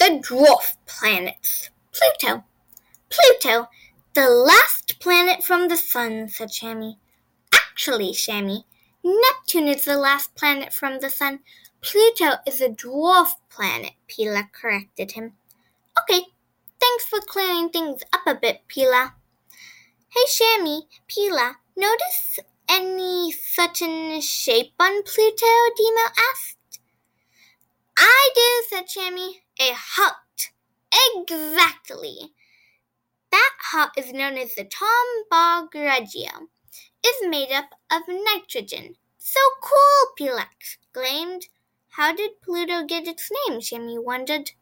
the dwarf planets. Pluto, the last planet from the sun, said Shammy. Actually, Shammy, Neptune is the last planet from the sun. Pluto is a dwarf planet, Pila corrected him. Okay, thanks for clearing things up a bit, Pila. Hey, Shammy, Pila, notice any certain shape on Pluto? Demo asked. I do, said Shammy. A heart. Exactly. That heart is known as the Tombaugh Regia. It's made up of nitrogen. So cool, Pila exclaimed. How did Pluto get its name? Shammy wondered.